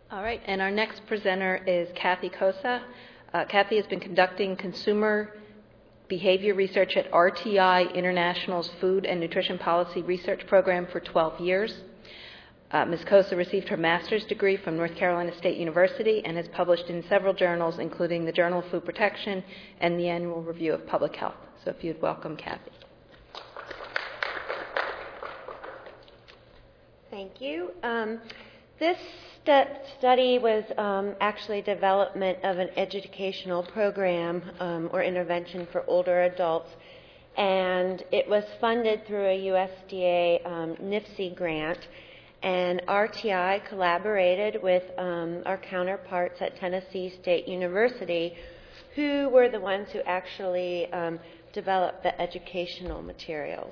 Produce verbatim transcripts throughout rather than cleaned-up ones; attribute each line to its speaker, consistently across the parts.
Speaker 1: All right, and our next presenter is Kathy Kosa. Uh, Kathy has been conducting consumer behavior research at R T I International's Food and Nutrition Policy Research Program for twelve years. Uh, Miz Kosa received her master's degree from North Carolina State University and has published in several journals, including the Journal of Food Protection and the Annual Review of Public Health. So if you'd welcome Kathy.
Speaker 2: Thank you. Um, this st- study was um, actually development of an educational program um, or intervention for older adults, and it was funded through a U S D A um, N I F C grant, and R T I collaborated with um, our counterparts at Tennessee State University, who were the ones who actually um, developed the educational materials.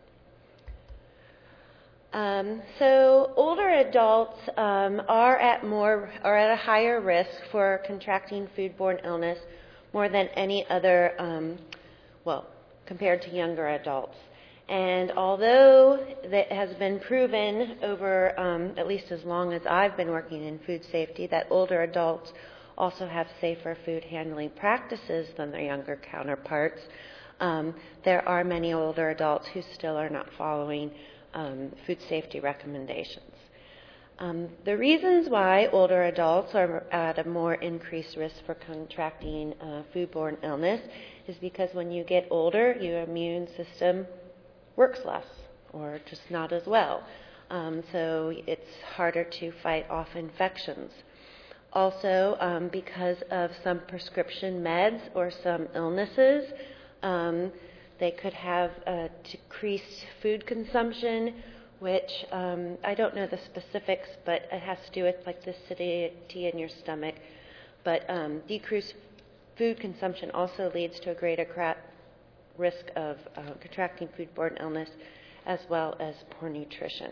Speaker 2: Um, so older adults um, are at more are at a higher risk for contracting foodborne illness more than any other, um, well, compared to younger adults. And although that has been proven over um, at least as long as I've been working in food safety that older adults also have safer food handling practices than their younger counterparts, um, there are many older adults who still are not following Um, food safety recommendations. Um, the reasons why older adults are at a more increased risk for contracting uh, foodborne illness is because when you get older, your immune system works less or just not as well. Um, so it's harder to fight off infections. Also, um, because of some prescription meds or some illnesses, um, they could have uh, decreased food consumption, which um, I don't know the specifics, but it has to do with like the acidity in your stomach. But um, decreased food consumption also leads to a greater cra- risk of uh, contracting foodborne illness, as well as poor nutrition.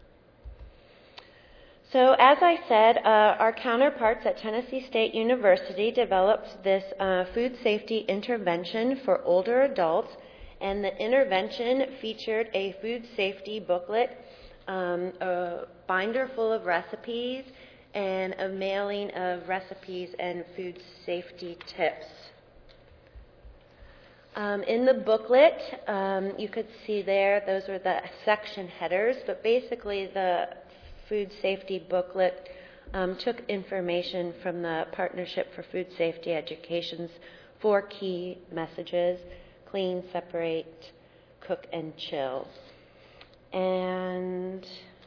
Speaker 2: So as I said, uh, our counterparts at Tennessee State University developed this uh, food safety intervention for older adults. And the intervention featured a food safety booklet, um, a binder full of recipes, and a mailing of recipes and food safety tips. Um, in the booklet, um, you could see there, those were the section headers, but basically the food safety booklet um, took information from the Partnership for Food Safety Education's four key messages: clean, separate, cook, and chill. And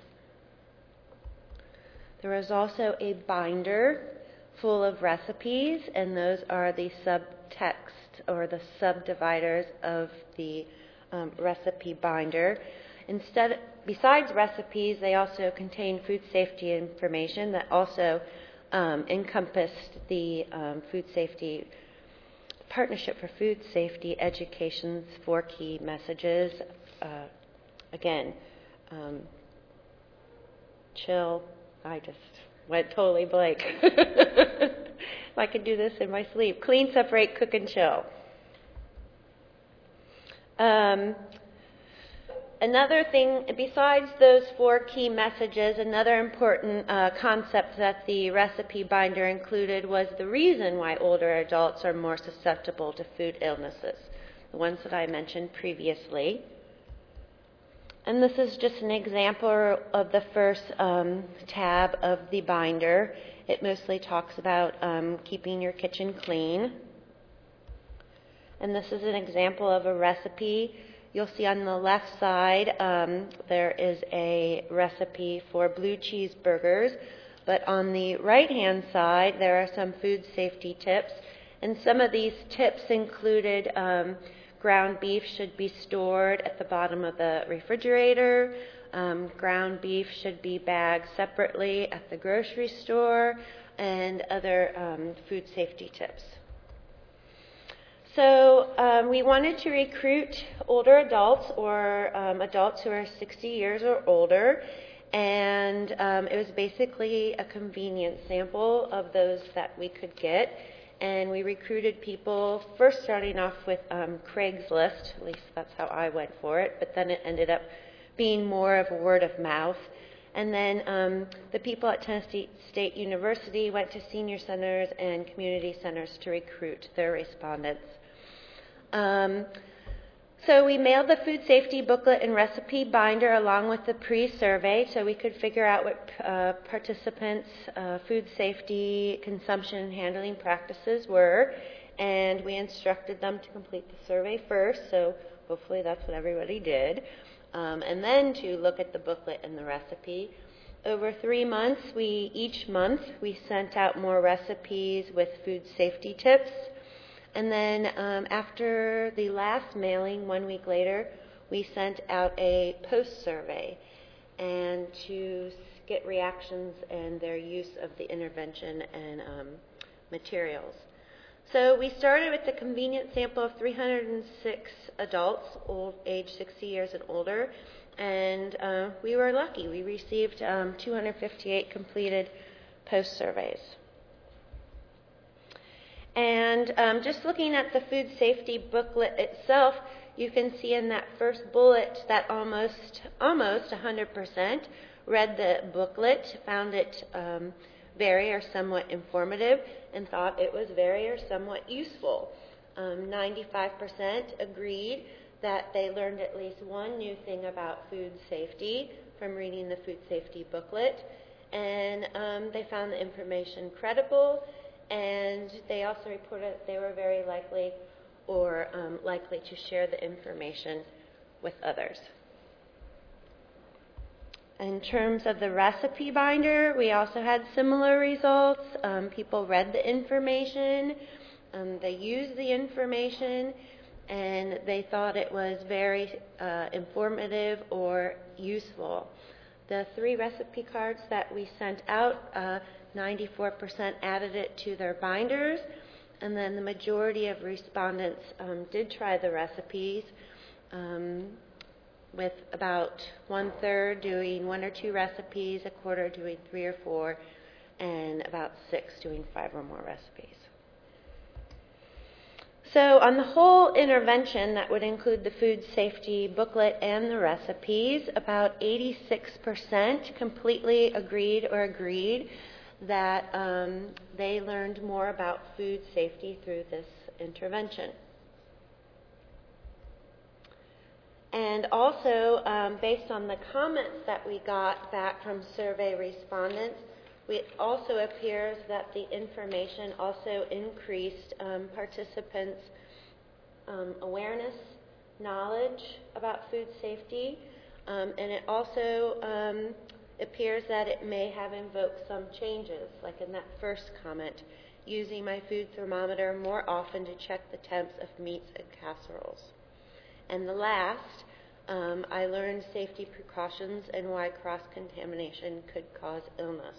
Speaker 2: there was also a binder full of recipes, and those are the subtext or the subdividers of the um, recipe binder. Instead, besides recipes, they also contain food safety information that also um, encompassed the um, food safety Partnership for Food Safety Education's four key messages. Uh, again, um, chill. I just went totally blank. I could do this in my sleep. Clean, separate, cook, and chill. Um, Another thing, besides those four key messages, another important uh, concept that the recipe binder included was the reason why older adults are more susceptible to food illnesses, the ones that I mentioned previously. And this is just an example of the first um, tab of the binder. It mostly talks about um, keeping your kitchen clean. And this is an example of a recipe. You'll see on the left side um, there is a recipe for blue cheeseburgers, but on the right-hand side there are some food safety tips, and some of these tips included um, ground beef should be stored at the bottom of the refrigerator, um, ground beef should be bagged separately at the grocery store, and other um, food safety tips. So um, we wanted to recruit older adults or um, adults who are sixty years or older, and um, it was basically a convenience sample of those that we could get. And we recruited people, first starting off with um, Craigslist, at least that's how I went for it, but then it ended up being more of a word of mouth. And then um, the people at Tennessee State University went to senior centers and community centers to recruit their respondents. Um, so we mailed the food safety booklet and recipe binder along with the pre-survey so we could figure out what uh, participants' uh, food safety, consumption, and handling practices were. And we instructed them to complete the survey first, so hopefully that's what everybody did. Um, and then to look at the booklet and the recipe. Over three months, we each month we sent out more recipes with food safety tips. And then um, after the last mailing, one week later, we sent out a post survey and to get reactions and their use of the intervention and um, materials. So we started with the convenient sample of three hundred six adults, old, age sixty years and older, and uh, we were lucky. We received um, two hundred fifty-eight completed post surveys. And um, just looking at the food safety booklet itself, you can see in that first bullet that almost almost one hundred percent read the booklet, found it um, very or somewhat informative, and thought it was very or somewhat useful. Um, ninety-five percent agreed that they learned at least one new thing about food safety from reading the food safety booklet, and um, they found the information credible, and they also reported that they were very likely or um, likely to share the information with others. In terms of the recipe binder, we also had similar results. Um, people read the information, um, they used the information, and they thought it was very uh, informative or useful. The three recipe cards that we sent out, uh, ninety-four percent added it to their binders, and then the majority of respondents um, did try the recipes, um, with about one-third doing one or two recipes, a quarter doing three or four, and about six doing five or more recipes. So on the whole intervention, that would include the food safety booklet and the recipes, about eighty-six percent completely agreed or agreed that um, they learned more about food safety through this intervention. And also, um, based on the comments that we got back from survey respondents, it also appears that the information also increased um, participants' um, awareness, knowledge about food safety, um, and it also um, appears that it may have invoked some changes, like in that first comment, using my food thermometer more often to check the temps of meats and casseroles. And the last, um, I learned safety precautions and why cross-contamination could cause illness.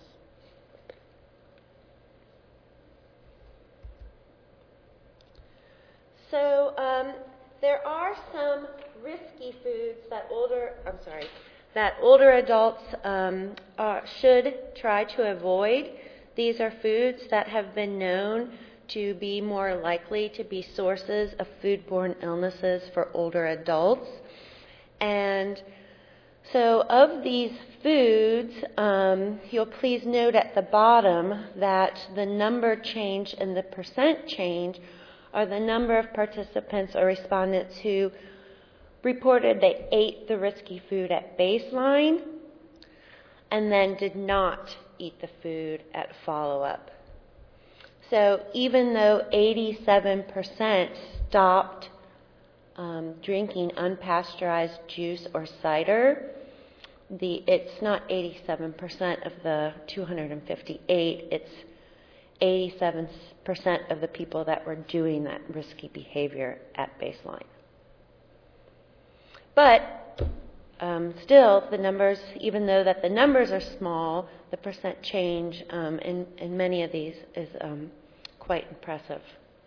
Speaker 2: So um, there are some risky foods that older, I'm sorry, that older adults um, are, should try to avoid. These are foods that have been known to be more likely to be sources of foodborne illnesses for older adults. And so of these foods, um, you'll please note at the bottom that the number change and the percent change are the number of participants or respondents who reported they ate the risky food at baseline and then did not eat the food at follow-up. So even though eighty-seven percent stopped um, drinking unpasteurized juice or cider, the it's not eighty-seven percent of the two hundred fifty-eight, it's eighty-seven percent of the people that were doing that risky behavior at baseline. But um, still, the numbers, even though that the numbers are small, the percent change um, in, in many of these is um, quite impressive.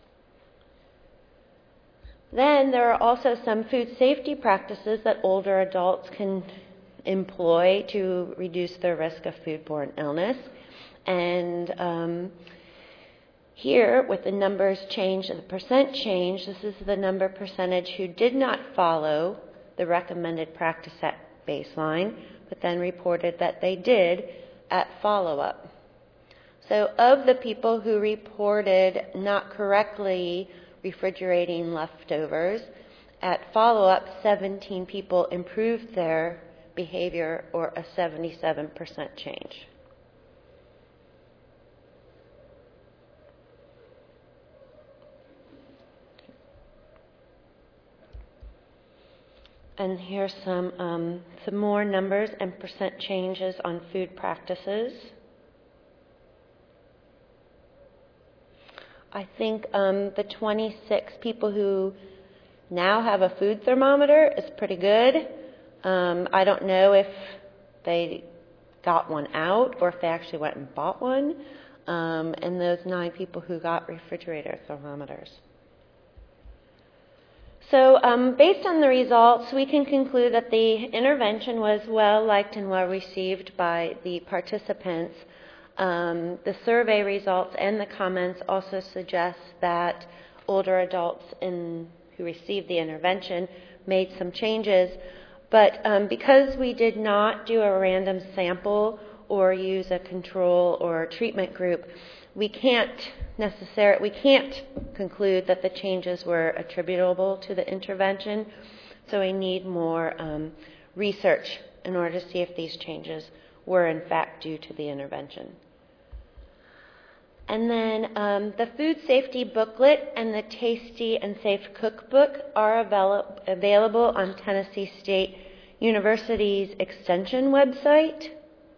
Speaker 2: Then there are also some food safety practices that older adults can employ to reduce their risk of foodborne illness. And um, here, with the numbers changed and the percent change, this is the number percentage who did not follow the recommended practice at baseline but then reported that they did at follow-up. So of the people who reported not correctly refrigerating leftovers, at follow-up, seventeen people improved their behavior, or a seventy-seven percent change. And here's some, um, some more numbers and percent changes on food practices. I think um, the twenty-six people who now have a food thermometer is pretty good. Um, I don't know if they got one out or if they actually went and bought one. Um, and those nine people who got refrigerator thermometers. So um, based on the results, we can conclude that the intervention was well liked and well received by the participants. Um, the survey results and the comments also suggest that older adults in, who received the intervention made some changes. But um, because we did not do a random sample or use a control or treatment group, we can't necessarily, we can't conclude that the changes were attributable to the intervention. So we need more um, research in order to see if these changes were in fact due to the intervention. And then um, the food safety booklet and the Tasty and Safe Cookbook are avail- available on Tennessee State University's Extension website.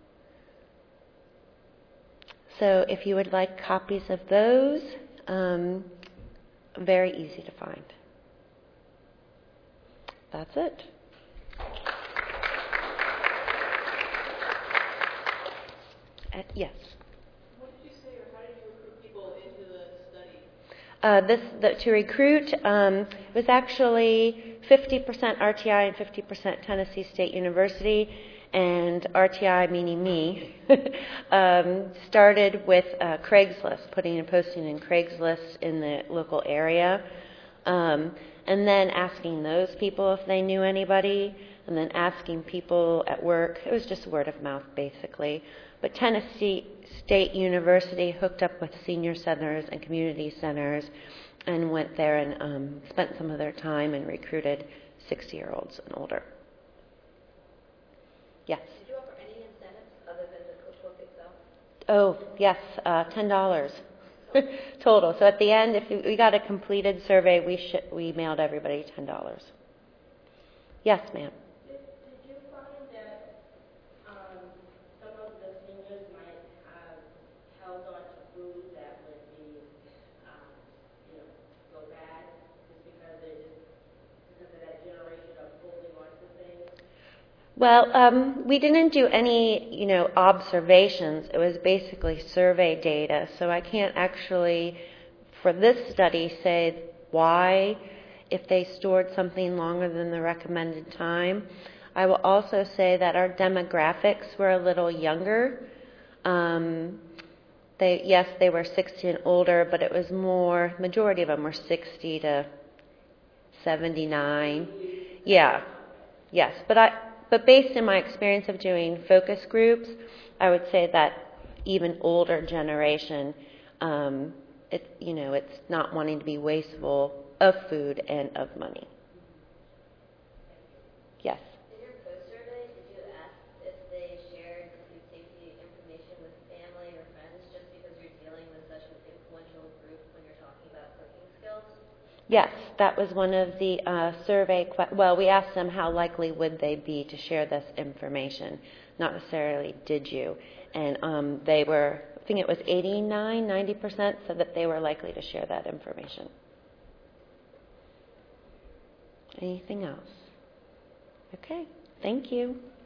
Speaker 2: So if you would like copies of those, um, very easy to find. That's it. Uh, yes. Uh, this the, to recruit um, was actually fifty percent R T I and fifty percent Tennessee State University, and R T I, meaning me, um, started with uh, Craigslist, putting a posting in Craigslist in the local area, um, and then asking those people if they knew anybody, and then asking people at work. It was just word of mouth, basically. But Tennessee State University hooked up with senior centers and community centers and went there and um, spent some of their time and recruited sixty-year-olds and older. Yes?
Speaker 1: Did you offer any incentives other than the cookbook itself?
Speaker 2: Oh, yes, uh, ten dollars total. So at the end, if we got a completed survey, we, sh- we mailed everybody ten dollars. Yes, ma'am? Well, um, we didn't do any, you know, observations. It was basically survey data. So I can't actually, for this study, say why, if they stored something longer than the recommended time. I will also say that our demographics were a little younger. Um, they, yes, they were sixty and older, but it was more, majority of them were sixty to seventy-nine. Yeah, yes, but I... But based on my experience of doing focus groups, I would say that even older generation, um, it, you know, it's not wanting to be wasteful of food and of money. Yes?
Speaker 3: In your post-survey, did you ask if they shared the food safety information with family or friends just because you're dealing with such an influential group when you're talking about cooking skills?
Speaker 2: Yes, that was one of the uh, survey, que- well, we asked them how likely would they be to share this information, not necessarily did you. And um, they were, I think it was eighty-nine, ninety percent said that they were likely to share that information. Anything else? Okay, thank you.